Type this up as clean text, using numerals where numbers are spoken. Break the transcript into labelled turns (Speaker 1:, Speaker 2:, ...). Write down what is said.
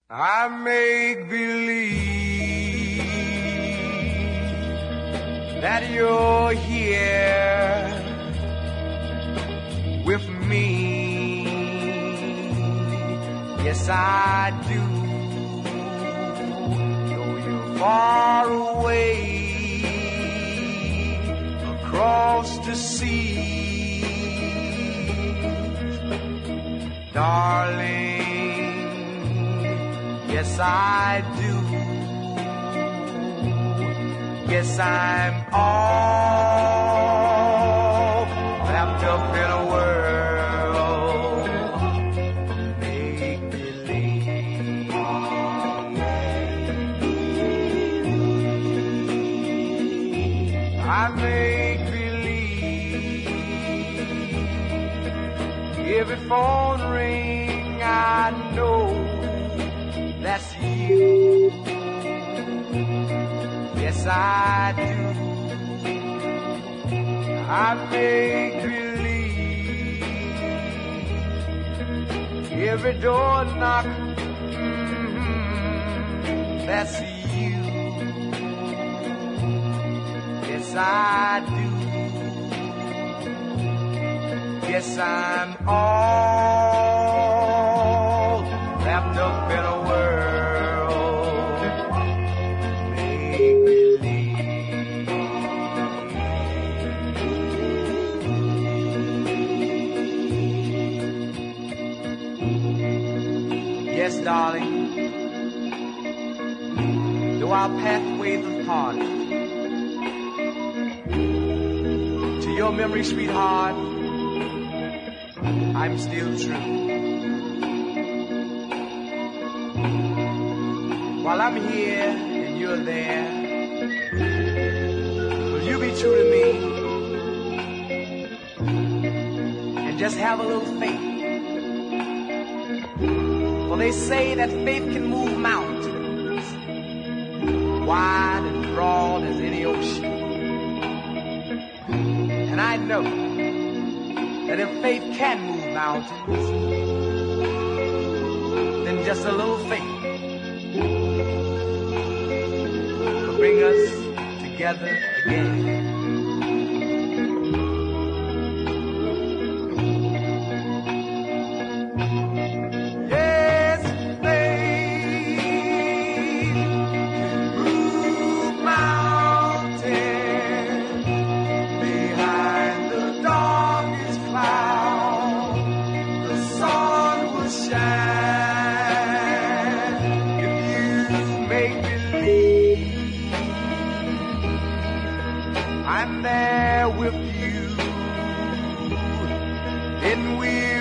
Speaker 1: I make believe that you're here with me. Yes, I do. Though you're far away across the sea, darling. Yes, I do. Yes, I'm all wrapped up in a world make believe. I make believe. Every phone ring I know that's you. Yes, I do. I make believe. Every door knock, that's you. Yes, I do. Yes, I'm all wrapped up in a world make believe. Yes, darling, though our pathways have parted, to your memory, sweetheart, I'm still true. While I'm here and you're there, will you be true to me and just have a little faith? Well, they say that faith can move mountains, wide and broad as any ocean. And I know that if faith can move mountains, then just a little faith will bring us together again. I'm there with you, and we're